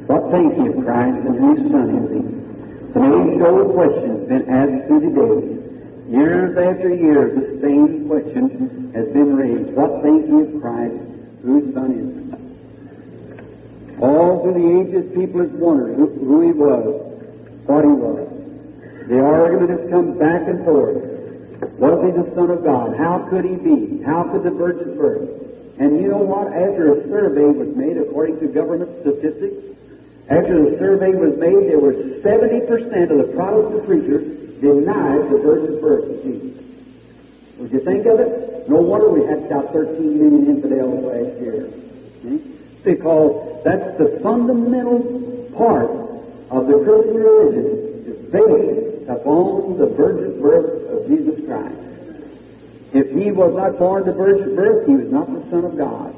What think ye of Christ, and whose son is he? An age-old question has been asked through the days. Years after years, the same question has been raised. What think ye of Christ, whose son is he? All through the ages, people have wondered who he was, what he was. The argument has come back and forth. Was he the Son of God? How could he be? How could the virgin birth? And you know what? After a survey was made, according to government statistics, after the survey was made, there were 70% of the Protestant preachers denied the virgin birth of Jesus. Would you think of it? No wonder we had about 13 million infidels last year. Because that's the fundamental part of the Christian religion, is based upon the virgin birth of Jesus Christ. If he was not born of the virgin birth, he was not the Son of God.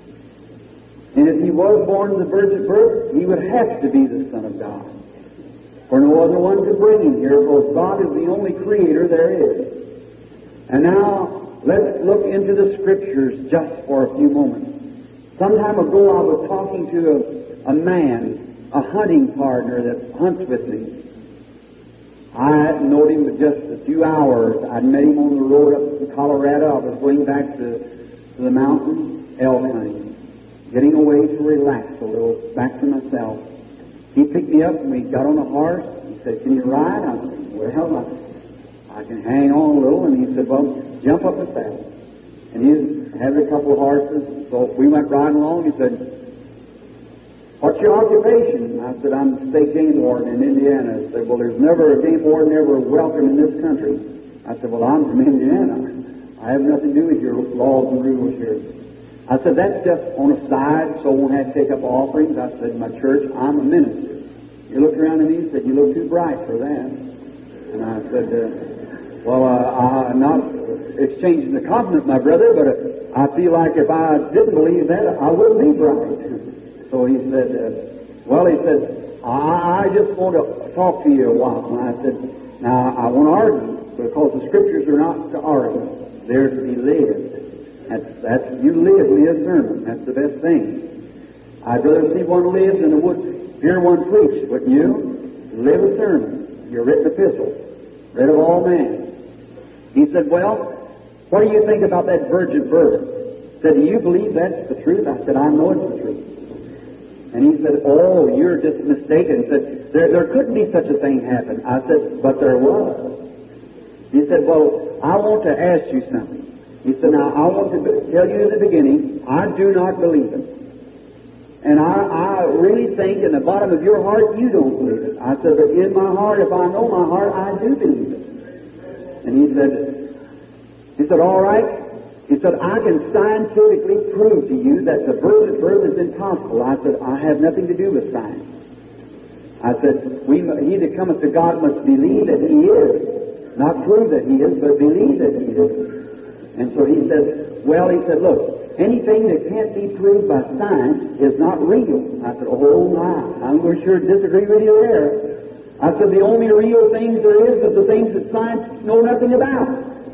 And if he was born of the virgin birth, he would have to be the Son of God. For no other one could bring him here, because God is the only creator there is. And now, let's look into the Scriptures just for a few moments. Some time ago, I was talking to a man, a hunting partner that hunts with me. I hadn't known him for just a few hours. I'd met him on the road up in Colorado. I was going back to the mountains, elk hunting, getting away to relax a little, back to myself. He picked me up and we got on a horse. He said, "Can you ride?" I said, "Well, I can hang on a little." And he said, "Well, jump up the saddle." And he had a couple of horses. So we went riding along. He said, "What's your occupation?" I said, "I'm the state game warden in Indiana." He said, "Well, there's never a game warden ever welcome in this country." I said, "Well, I'm from Indiana. I have nothing to do with your laws and rules here." I said, "That's just on a side, so I won't have to take up offerings." I said, "My church, I'm a minister." He looked around at me and said, "You look too bright for that." And I said, "Well, I'm not exchanging the compliment, my brother, but I feel like if I didn't believe that, I wouldn't be bright." So he said, I just want to talk to you a while. And I said, "Now, I won't argue, because the Scriptures are not to argue. They're to be lived. That's you live me a sermon. That's the best thing. I'd rather see one live than I would hear one preach, wouldn't you? Live a sermon, your written epistle, read of all men." He said, "Well, what do you think about that virgin birth?" He said, "Do you believe that's the truth?" I said, "I know it's the truth." And he said, "Oh, you're just mistaken." He said, there couldn't be such a thing happen." I said, "But there was." He said, "Well, I want to ask you something." He said, "Now, I want to tell you in the beginning, I do not believe it. And I really think in the bottom of your heart you don't believe it." I said, "But in my heart, if I know my heart, I do believe it." And he said, "All right." He said, "I can scientifically prove to you that the virgin birth is impossible." I said, "I have nothing to do with science." I said, "He that cometh to God must believe that He is. Not prove that He is, but believe that He is." And so he said, "Look, anything that can't be proved by science is not real." I said, "Oh my, I'm going to sure disagree with you there." I said, "The only real things there is the things that science know nothing about."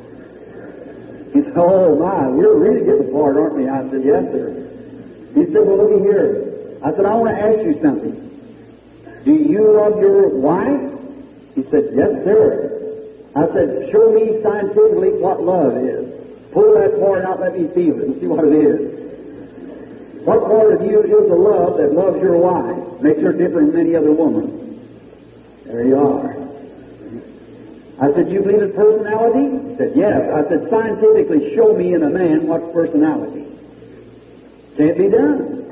He said, "Oh my, we're really getting apart, aren't we?" I said, "Yes, sir." He said, "Well, looky here." I said, "I want to ask you something. Do you love your wife?" He said, "Yes, sir." I said, "Show me scientifically what love is. Pull that part out, let me feel it and see what it is. What part of you is the love that loves your wife, makes her different than any other woman?" There you are. I said, "Do you believe in personality?" He said, "Yes." I said, "Scientifically show me in a man what's personality." Can't be done.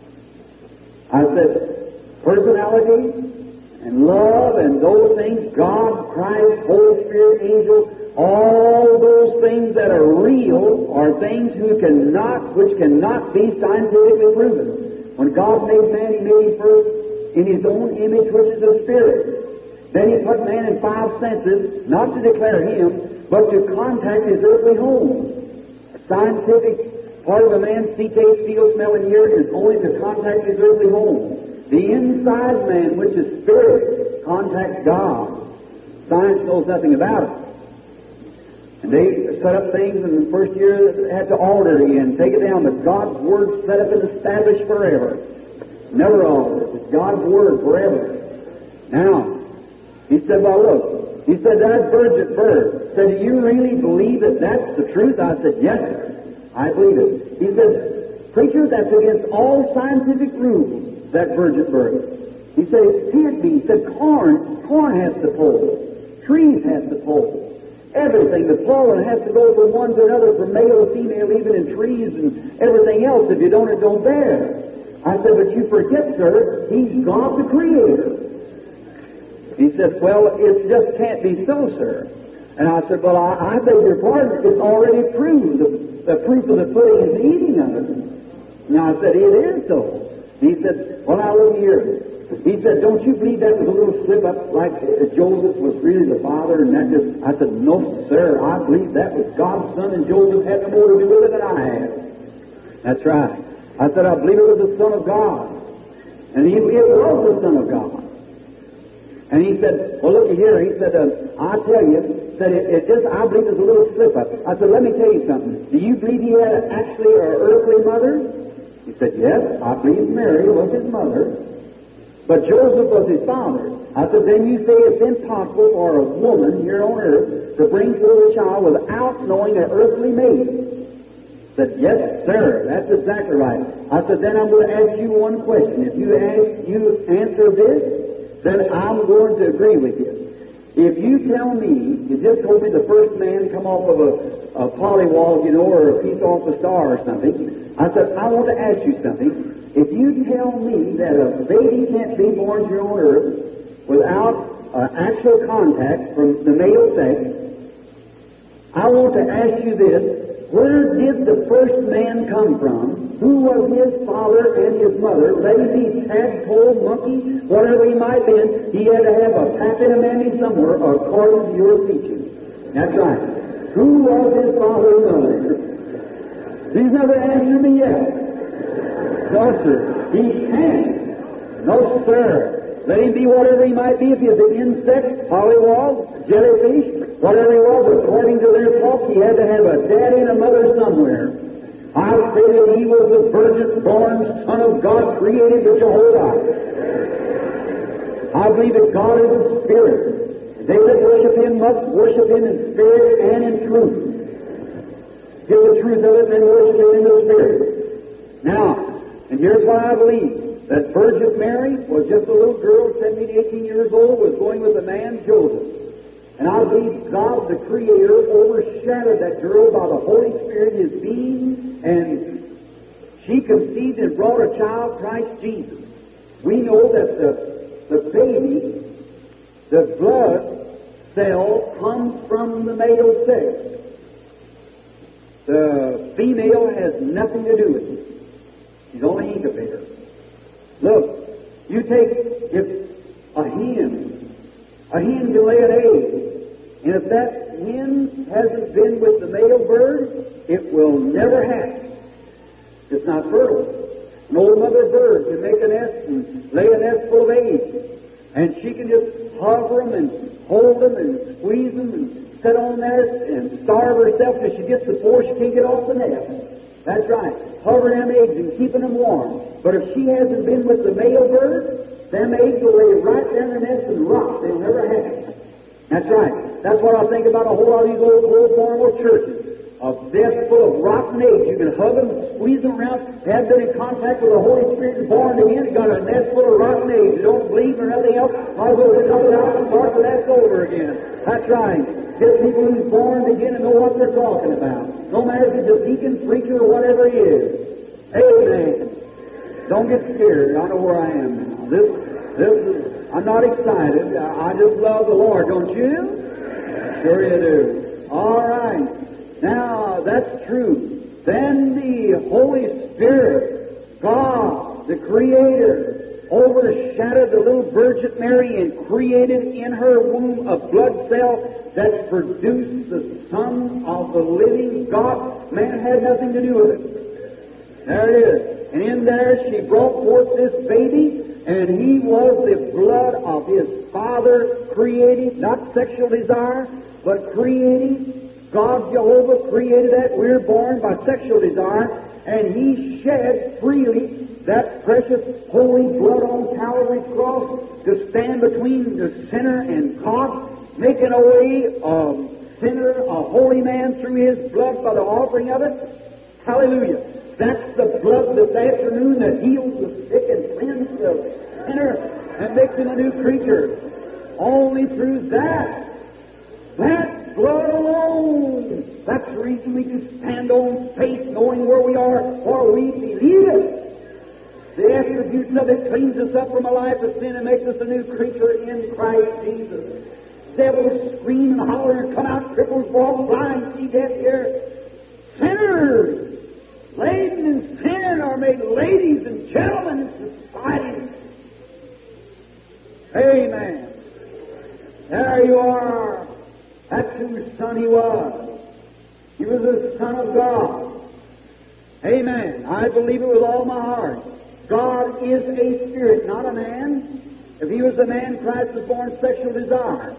I said, personality and love and those things, God, Christ, Holy Spirit, angels, all those things that are real are things which cannot be scientifically proven. When God made man, He made him first in His own image, which is a spirit. Then He put man in 5 senses, not to declare him, but to contact his earthly home. A scientific part of a man's see, taste, feel, smell, and hear is only to contact his earthly home. The inside man, which is spirit, contacts God. Science knows nothing about it. And they set up things in the first year that had to alter it again, take it down, but God's Word set up and established forever. Never altered. It's God's Word forever. Now, he said, well, look. He said, that virgin birth. Said, do you really believe that that's the truth? I said, yes, sir. I believe it. He said, preacher, that's against all scientific rules, that virgin birth. He said, it can't be. He said, corn has to pull. Trees has to pull. Everything, the pollen has to go from one to another, from male to female, even in trees and everything else. If you don't, it don't bear. I said, but you forget, sir, He's God the Creator. He said, well, it just can't be so, sir. And I said, well, I beg your pardon, it's already proved. The proof of the pudding is the eating of it. Now I said, it is so. He said, well, now look here. He said, don't you believe that was a little slip up like Joseph was really the father? And that just, I said, no, sir, I believe that was God's son and Joseph had no more to do with it than I had. That's right. I said, I believe it was the Son of God. And it was the Son of God. And he said, well, look here. He said, I tell you, said it just, I believe there's a little slip up. I said, let me tell you something. Do you believe he had actually an earthly mother? He said, yes, I believe Mary was his mother, but Joseph was his father. I said, then you say it's impossible for a woman here on earth to bring forth a child without knowing an earthly mate. He said, yes, sir, that's exactly right. I said, then I'm going to ask you one question. If you answer this, then I'm going to agree with you. If you tell me, you just told me the first man come off of a polywog, or a piece off a star or something. I said, I want to ask you something. If you tell me that a baby can't be born here on earth without actual contact from the male sex, I want to ask you this. Where did the first man come from? Who was his father and his mother? Lazy, tadpole, monkey, whatever he might have been, he had to have a pappy and a mammy somewhere according to your teaching. That's right. Who was his father and mother? He's never answered me yet. No, sir. He can't. No, sir. Let him be whatever he might be. If he's an insect, pollywog, jellyfish, whatever he was, according to their talk, he had to have a daddy and a mother somewhere. I say that he was the virgin-born Son of God, created by Jehovah. I believe that God is a spirit. They that worship Him must worship Him in spirit and in truth. Give the truth of it and then worship Him in the spirit. Now, and here's what I believe. That Virgin Mary was just a little girl, 17, 18 years old, was going with a man, Joseph. And I believe God, the Creator, overshadowed that girl by the Holy Spirit, His being, and she conceived and brought a child, Christ Jesus. We know that the baby, the blood cell, comes from the male sex. The female has nothing to do with it. She's only incubator. Look, you take, if a hen can lay an egg, and if that hen hasn't been with the male bird, it will never hatch. It's not fertile. An old mother bird can make a nest and lay a nest full of eggs, and she can just hover them and hold them and squeeze them and sit on there and starve herself till she gets the force she can't get off the nest. That's right. Hovering them eggs and keeping them warm. But if she hasn't been with the male bird, them eggs will lay right down the nest and rot. They'll never hatch. That's right. That's what I think about a whole lot of these old formal churches. A nest full of rotten eggs. You can hug them and squeeze them around. They haven't been in contact with the Holy Spirit and born again. You got a nest full of rotten eggs. You don't believe or nothing else. Might as well just come out and start the nest over again. That's right. Get people who's born again and know what they're talking about. No matter if he's a deacon, preacher, or whatever he is. Amen. Don't get scared. I know where I am now. This is, I'm not excited. I just love the Lord, don't you? Sure you do. All right. Now, that's true. Then the Holy Spirit, God, the Creator, overshadowed the little Virgin Mary and created in her womb a blood cell that produced the Son of the living God. Man had nothing to do with it. There it is. And in there she brought forth this baby, and he was the blood of his Father, created, not sexual desire, but created. God, Jehovah, created that. We're born by sexual desire, and He shed freely that precious holy blood on Calvary's cross to stand between the sinner and God, making away a sinner, a holy man through His blood by the offering of it. Hallelujah. That's the blood this afternoon that heals the sick and cleanses the sinner and makes him a new creature. Only through that blood alone. That's the reason we can stand on faith, knowing where we are, for we believe it. The attributes of it cleans us up from a life of sin and makes us a new creature in Christ Jesus. Devils scream and holler and come out, cripples walk, blind see, deaf hear. Sinners laden in sin are made ladies and gentlemen in society. Amen. There you are. That's whose son He was. He was the Son of God. Amen. I believe it with all my heart. God is a spirit, not a man. If He was a man, Christ was born sexual desire.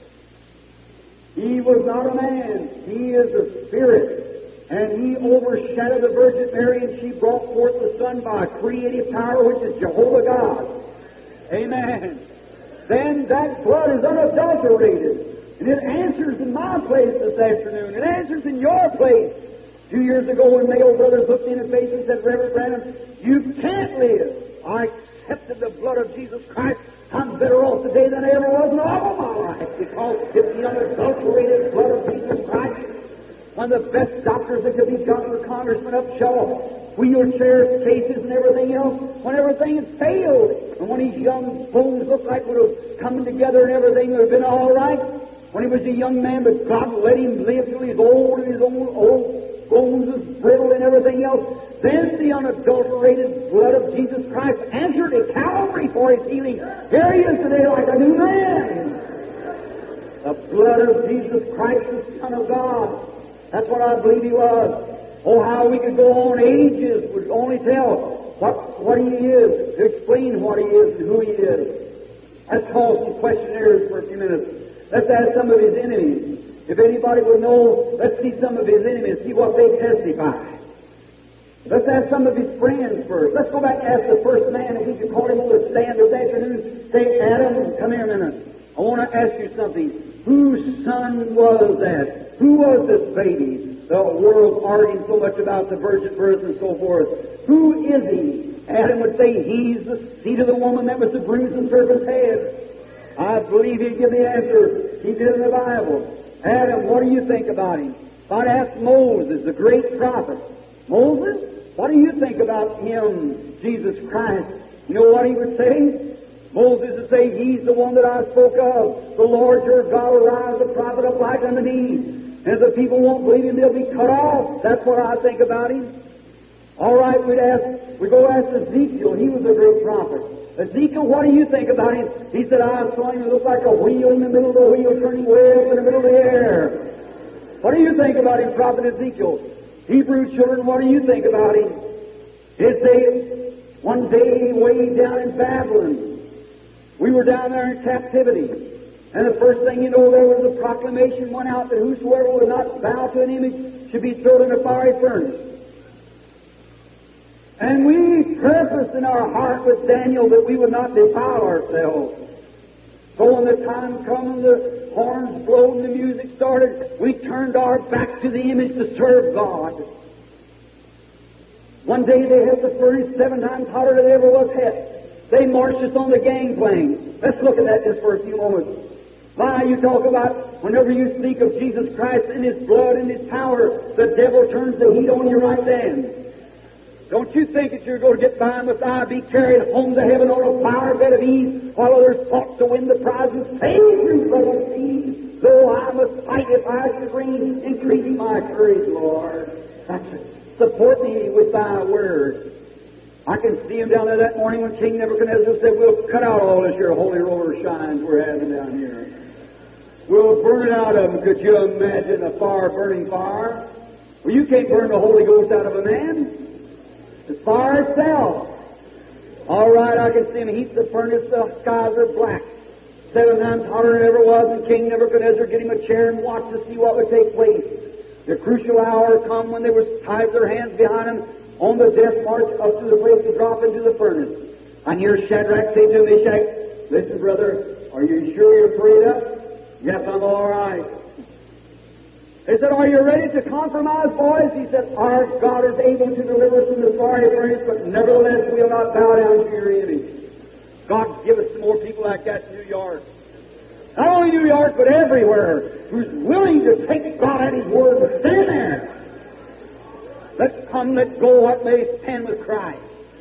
He was not a man. He is a spirit. And He overshadowed the Virgin Mary, and she brought forth the Son by a creative power, which is Jehovah God. Amen. Then that blood is unadulterated. And it answers in my place this afternoon. It answers in your place. 2 years ago when male brothers looked in his face and said, Reverend Branham, you can't live. I accepted the blood of Jesus Christ. I'm better off today than I ever was in all of my life because it's the unadulterated blood of Jesus Christ. One of the best doctors that could be got for congressmen up Shaw, wheelchairs, cases, and everything else, when everything had failed. And when his young bones looked like would have come together and everything would have been all right, when he was a young man, but God let him live till he's old and his old bones was brittle and everything else, then the unadulterated blood of Jesus Christ answered at Calvary for his healing. Here he is today like a new man. The blood of Jesus Christ, the Son of God. That's what I believe He was. Oh, how we could go on ages would only tell what He is, to explain what He is and who He is. Let's call some questionnaires for a few minutes. Let's ask some of His enemies. If anybody would know, let's see some of His enemies, see what they testify. Let's ask some of His friends first. Let's go back and ask the first man, if we could call him on the stand this afternoon. Say, Adam, come here a minute. I want to ask you something. Whose son was that? Who was this baby? The world arguing so much about the virgin birth and so forth. Who is he? Adam would say, he's the seed of the woman that was the bruise of the serpent's head. I believe he'd give the answer. He did in the Bible. Adam, what do you think about him? If I'd ask Moses, the great prophet, Moses, what do you think about him, Jesus Christ? You know what he would say? Moses would say, he's the one that I spoke of. The Lord your God will rise a prophet up like unto me. And if the people won't believe him, they'll be cut off. That's what I think about him. All right, we go ask Ezekiel. He was a great prophet. Ezekiel, what do you think about him? He said, I saw him look like a wheel in the middle of the wheel, turning way up in the middle of the air. What do you think about him, Prophet Ezekiel? Hebrew children, what do you think about him? It says, one day way down in Babylon, we were down there in captivity. And the first thing you know, there was a proclamation went out that whosoever would not bow to an image should be thrown in a fiery furnace. And we purposed in our heart with Daniel that we would not defile ourselves. So when the time come and the horns blowed and the music started, we turned our back to the image to serve God. One day they had the furnace 7 times hotter than it ever was hot. They marched us on the gangplank. Let's look at that just for a few moments. Why, you talk about, whenever you speak of Jesus Christ and His blood and His power, the devil turns the heat on you right then. Don't you think that you're going to get by and with I be carried home to heaven on a flower bed of ease while others fought to win the prize and save through blood of seed? Though I must fight if I should reign, increase my courage, Lord. Support me with Thy word. I can see him down there that morning when King Nebuchadnezzar said, we'll cut out all this here holy roller shines we're having down here. We'll burn it out of them. Could you imagine a fire burning fire? Well, you can't burn the Holy Ghost out of a man. It's fire itself. All right, I can see him heat the furnace. The skies are black. 7 times hotter than ever was. And King Nebuchadnezzar get him a chair and watch to see what would take place. The crucial hour come when they would tie their hands behind them, on the death march up to the place to drop into the furnace. I hear Shadrach say to Meshach, listen, brother, are you sure you're prayed up? Yes, I'm all right. They said, are you ready to compromise, boys? He said, our God is able to deliver us from the fiery furnace, but nevertheless we'll not bow down to your image. God, give us some more people like that in New York. Not only New York, but everywhere, who's willing to take God at His word and stand there. Let's come, let's go, what may stand with Christ.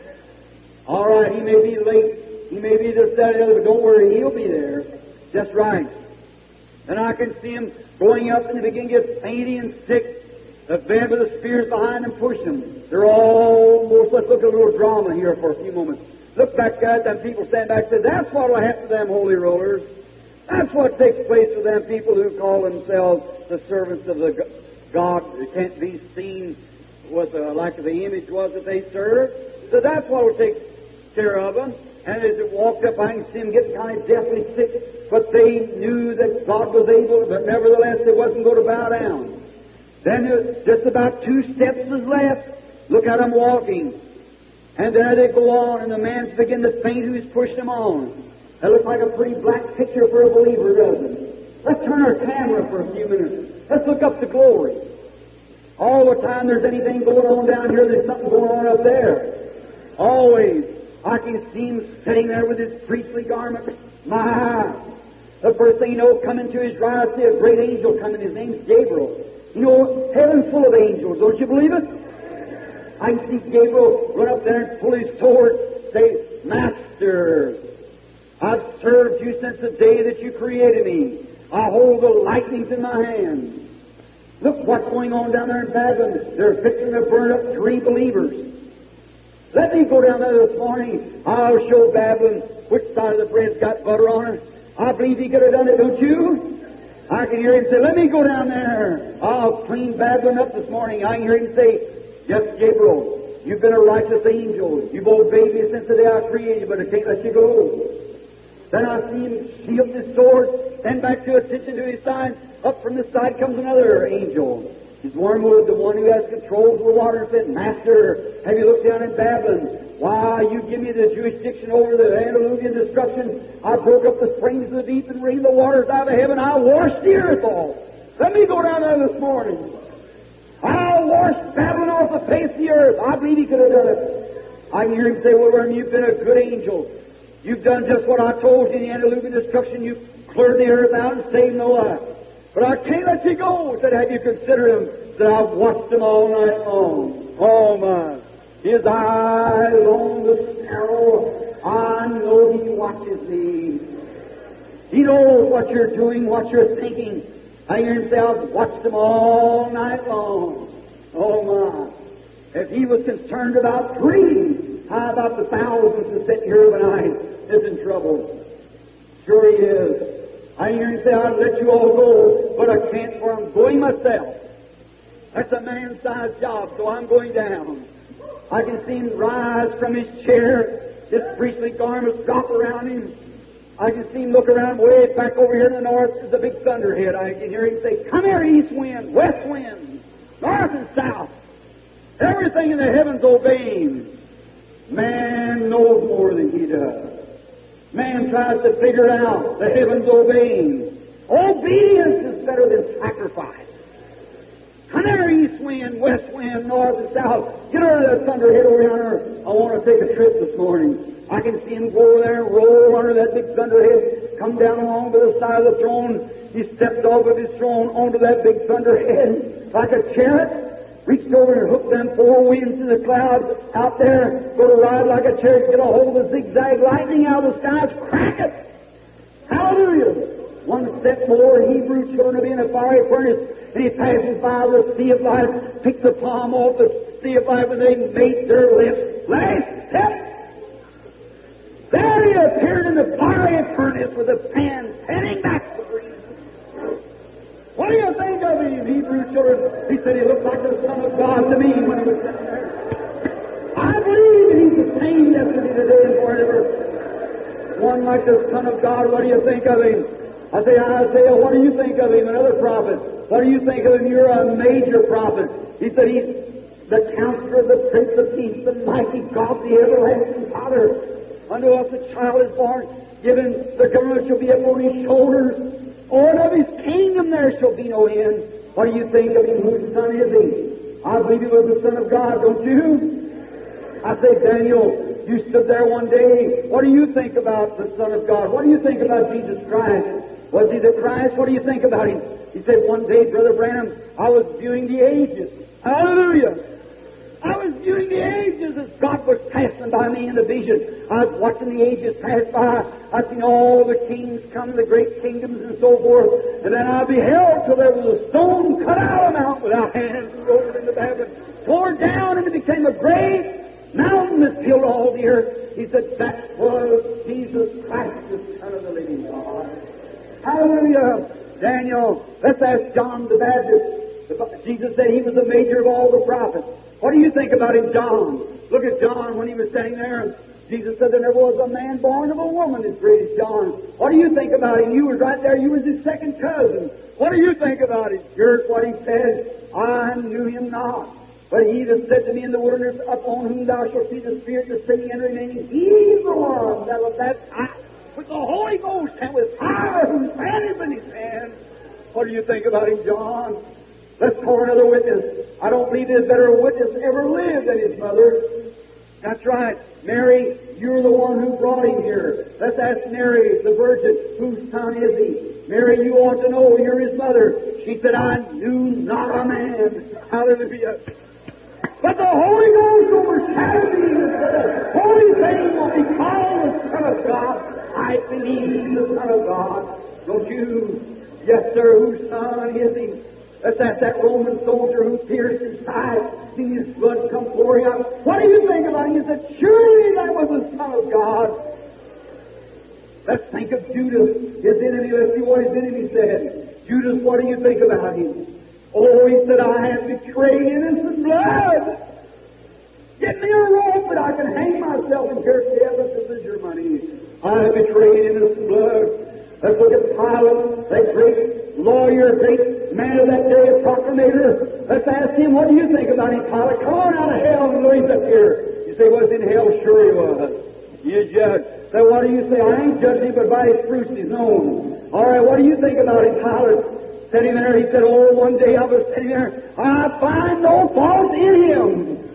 All right, He may be late, He may be this, that, and the other, but don't worry, He'll be there. Just right. And I can see Him going up and they begin to get fainty and sick. The band with the spears behind them pushing them. They're almost, let's look at a little drama here for a few moments. Look back at them people stand back and say, that's what will happen to them holy rollers. That's what takes place with them people who call themselves the servants of the God that can't be seen with like the image was that they served. So that's what will take care of them. And as it walked up, I can see them getting kind of deathly sick. But they knew that God was able, but nevertheless they wasn't going to bow down. Then just about 2 steps was left. Look at them walking. And there they go on, and the man's begin to faint who's pushing them on. That looks like a pretty black picture for a believer, doesn't it? Let's turn our camera for a few minutes. Let's look up to glory. All the time there's anything going on down here, there's something going on up there. Always. I can see him sitting there with his priestly garment. My! The first thing you know, coming to his right, I see a great angel coming. His name's Gabriel. You know, heaven's full of angels. Don't you believe it? I can see Gabriel run up there and pull his sword, say, Master, I've served you since the day that you created me. I hold the lightnings in my hand. Look what's going on down there in Babylon. They're fixing to burn up 3 believers. Let me go down there this morning. I'll show Babylon which side of the bread's got butter on it. I believe he could have done it, don't you? I can hear him say, let me go down there. I'll clean Babylon up this morning. I can hear him say, yes, Gabriel, you've been a righteous angel. You've obeyed me since the day I created you, but I can't let you go. Then I see him shield his sword, stand back to attention to his side. Up from this side comes another angel. He's Wormwood, the one who has control of the water, and said, Master, have you looked down in Babylon? Why, you give me the jurisdiction over the antediluvian destruction. I broke up the springs of the deep and rained the waters out of heaven. I washed the earth off. Let me go down there this morning. I'll wash Babylon off the face of the earth. I believe he could have done it. I can hear him say, well, Worm, you've been a good angel. You've done just what I told you in the antediluvian destruction. You've cleared the earth out and saved no life. But I can't let you go. Said, have you considered him? Said, I've watched him all night long. Oh, my. His eyes on the sparrow. I know he watches me. He knows what you're doing, what you're thinking. I hear him say, I've watched him all night long. Oh, my. If he was concerned about 3, how about the thousands that sit here overnight is in trouble? Sure he is. I hear him say, I'll let you all go, but I can't, for I'm going myself. That's a man-sized job, so I'm going down. I can see him rise from his chair, his priestly garments drop around him. I can see him look around way back over here in the north. There's a big thunderhead. I can hear him say, come here, east wind, west wind, north and south. Everything in the heavens obeying. Man knows more than he does. Man tries to figure it out. The heavens obeying. Obedience is better than sacrifice. Come here, east wind, west wind, north and south. Get over that thunderhead over yonder. I want to take a trip this morning. I can see him go over there and roll under that big thunderhead, come down along to the side of the throne. He stepped off of his throne onto that big thunderhead like a chariot, reached over and hooked them 4 winds in the clouds out there, go to ride like a chariot, get a hold of the zigzag lightning out of the skies, crack it. Hallelujah. 1 step more, Hebrew children will be in a fiery furnace, and he passes by the sea of life, picks the palm off the sea of life, and they made their lips. Last step. There he appeared in the fiery furnace with a pan panning back the breeze. What do you think of him, Hebrew children? He said he looked like the Son of God to me when he was sitting there. I believe that he's the same yesterday, today, and forever. One like the Son of God, what do you think of him? I say, Isaiah, what do you think of him? Another prophet. What do you think of him? You're a major prophet. He said he's the Counselor, the Prince of Peace, the mighty God, the everlasting Father. Unto us a child is born, given the government shall be upon his shoulders. And of his kingdom there shall be no end. What do you think of him? Whose son is he? I believe he was the Son of God, don't you? I say, Daniel, you stood there one day. What do you think about the Son of God? What do you think about Jesus Christ? Was he the Christ? What do you think about him? He said, one day, Brother Branham, I was viewing the ages. Hallelujah! I was viewing the ages as God was passing by me in the vision. I was watching the ages pass by. I seen all the kings come, the great kingdoms and so forth. And then I beheld till there was a stone cut out of the mountain without hands and rolled into Babylon, tore down, and it became a great mountain that filled all the earth. He said, that was Jesus Christ, the Son of the living God. Hallelujah! Daniel, let's ask John the Baptist. Jesus said he was the major of all the prophets. What do you think about him, John? Look at John when he was standing there. Jesus said there never was a man born of a woman as great as John. What do you think about him? You was right there. You was his second cousin. What do you think about him? Here's what he said. I knew him not. But he that said to me in the wilderness, upon whom thou shalt see the Spirit descending and remaining, he's the one that was baptized with the Holy Ghost and with fire, whose hand is in his hand. What do you think about him, John? Let's call another witness. I don't believe there's better witness ever lived than his mother. That's right. Mary, you're the one who brought him here. Let's ask Mary, the virgin, whose son is he? Mary, you ought to know you're his mother. She said, I knew not a man. Hallelujah. But the Holy Ghost overshadowed me. The holy thing will be called the Son of God. I believe he's the Son of God. Don't you? Yes, sir. Whose son is he? Let's ask that Roman soldier who pierced his side, seen his blood come pouring out. What do you think about him? He said, surely that was the Son of God. Let's think of Judas, his enemy. Let's see what his enemy said. Judas, what do you think about him? Oh, he said, I have betrayed innocent blood. Get me a rope that I can hang myself in church. Yeah, but this is your money. I have betrayed innocent blood. Let's look at Pilate, that great lawyer, great man of that day, a proclamator. Let's ask him, what do you think about him, Pilate? Come on out of hell and he's up here. You say, was in hell? Sure he was. You judge. So what do you say? I ain't judging him, but by his fruits he's known. All right, what do you think about him, Pilate? Sitting there, he said, oh, one day I was sitting there, I find no fault in him.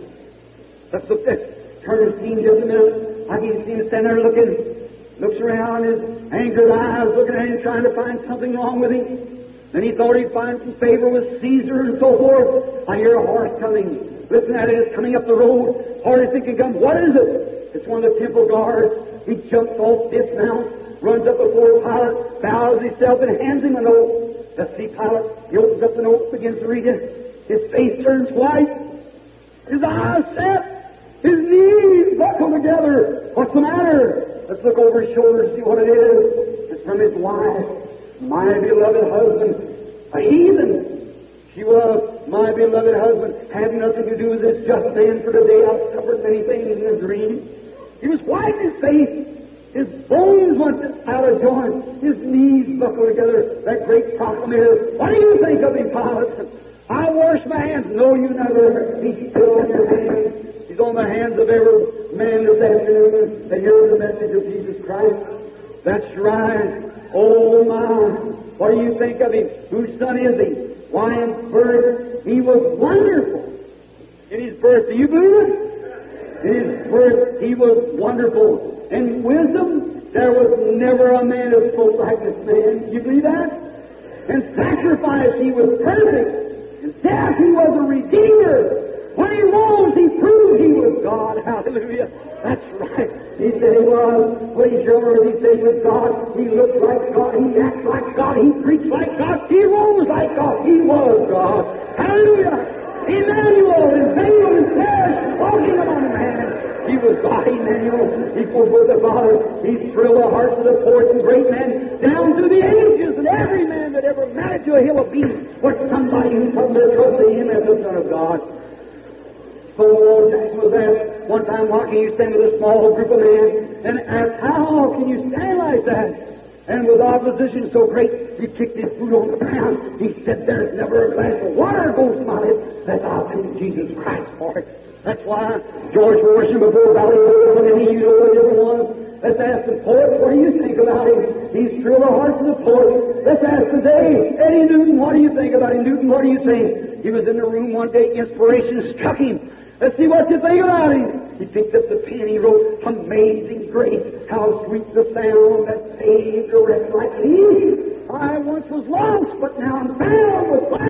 Let's look at turn the scene just a minute. I can see him standing there looks around, his angered eyes, looking at him, trying to find something wrong with him. Then he thought he'd find some favor with Caesar and so forth. I hear a horse coming. Listen at it, it's coming up the road. Hardest thing can come. What is it? It's one of the temple guards. He jumps off, dismounts, runs up before Pilate, bows himself, and hands him a note. Let's see Pilate. He opens up the note, begins to read it. His face turns white. His eyes set. His knees buckle together. What's the matter? Let's look over his shoulder and see what it is. It's from his wife, my beloved husband, a heathen. She was my beloved husband, had nothing to do with this just then, for today I've suffered many things in a dream. He was white in his face. His bones went out of joint. His knees buckled together. That great proclamator. What do you think of him, Pilate? I wash my hands. No, you never. He's still on your hands. He's on the hands of every man this afternoon that hears the message of Jesus Christ. That's right. Oh, my. What do you think of him? Whose son is he? Why, in birth, he was wonderful. In his birth, do you believe it? In his birth, he was wonderful. In wisdom, there was never a man who spoke like this man. Do you believe that? In sacrifice, he was perfect. In death, he was a redeemer. When he rose, he proved he was God. Hallelujah. That's right. He said he was. Praise your Lord. He said he was God. He looked like God. He acted like God. He preached like God. He rose like God. He was God. Hallelujah. Emmanuel is veiled and flesh, walking among man. He was God, Emmanuel, equal with the Father. He thrilled the hearts of the poor and great men down through the ages, and every man that ever mounted to a hill of beasts was somebody who told their trust to him as the Son of God. So Lord Jackson was there one time walking. You stand with a small group of men and asked, how can you stand like that? And with opposition so great, He kicked his boot on the ground. He said, there's never a glass of water goes to my lips that I'll thank Jesus Christ for it. That's why George Washington before Valley and he know what it was. Let's ask the poet, what do you think about him? He's thrilled the hearts of the poet. Let's ask today, Eddie Newton, what do you think about him? Newton, what do you think? He was in the room one day, inspiration struck him. Let's see what you think about him. He picked up the pen, he wrote, Amazing Grace, how sweet the sound that saved a wretch like me. I once was lost, but now I'm found with